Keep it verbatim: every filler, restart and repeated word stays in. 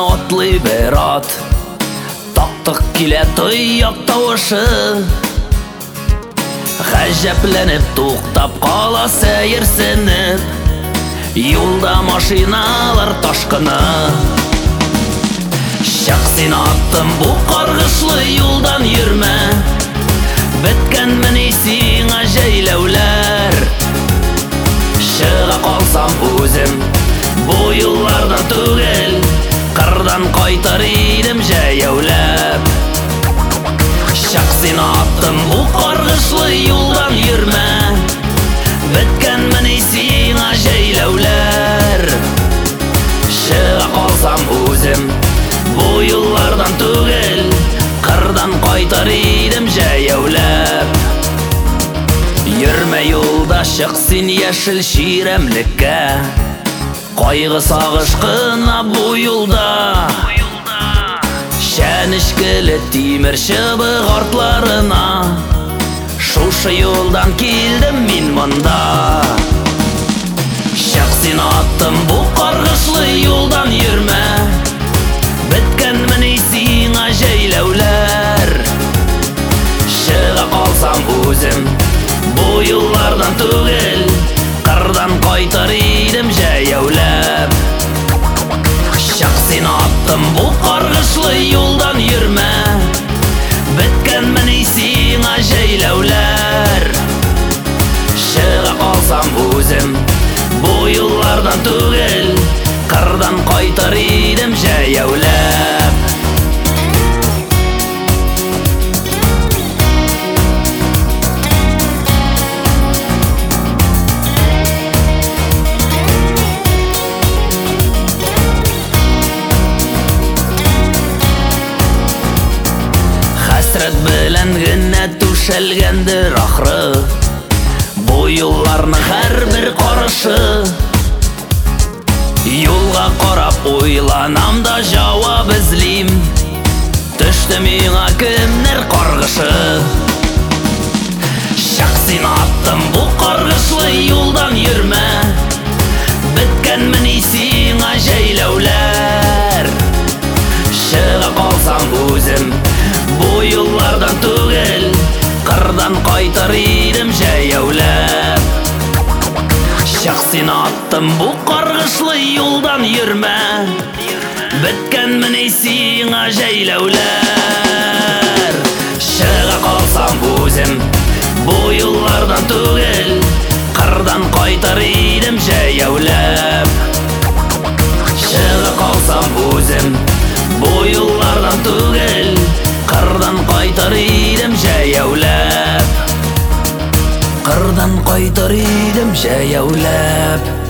атлый бер ат, тактык килә тояк тавышы. Гаҗәпләнеп туктап кала сәерсенеп, юлда машиналар ташкыны. Чак син аттым, бу каргышлы юлдан йөрмә, беткәнмени сиңа җәйләүләр. Чыга калсам үзем бу юллардан түгел, кырдан кайтар идем җәяүләп. Чак син аттым, бу каргышлы юлдан йөрмә, беткәнмени сиңа җәйләүләр. Чыга калсам үзем бу юллардан түгел, кырдан кайтар идем җәяүләп. Йөрмә юлда, чык син яшел чирәмлеккә, кайгы сагыш кына бу юлда. Шәнечкеле тимер чыбык артларына, шушы юлдан килдем мин монда. Чак син аттым, бу каргышлы юлдан йөрмә, беткәнмени сиңа җәйләүләр. Чыга калсам үзем бу юллардан түгел, кырдан кайтар идем җәяүләп. Чак син аттым, бу каргышлы юлдан йөрмә, беткәнмени сиңа җәйләүләр. Чыга калсам үзем бу юллардан түгел, кырдан кайтар идем җәяүләп. Хәсрәт белән генә түшәлгәндер ахры, бу юлларны һәрбер карышы. Юлга карап уйланам да җавап эзлим, төште миңа кемнәр каргышы. Чак син аттым, бу каргышлы юлдан йөрмә, беткәнмени сиңа җәйләүләр. Чыга калсам үзем бу юллардан түгел, кырдан кайтар идем җәяүләп. Чак син аттым, бу каргышлы юлдан йөрмә, беткәнмени сиңа җәйләүләр. Чыга калсам үзем бу юллардан түгел, кырдан кайтар идем җәяүләп. Чыга калсам үзем бу юллардан түгел, кырдан кайтар идем җәяүләп. Кырдан кайтар идем җәяүләп.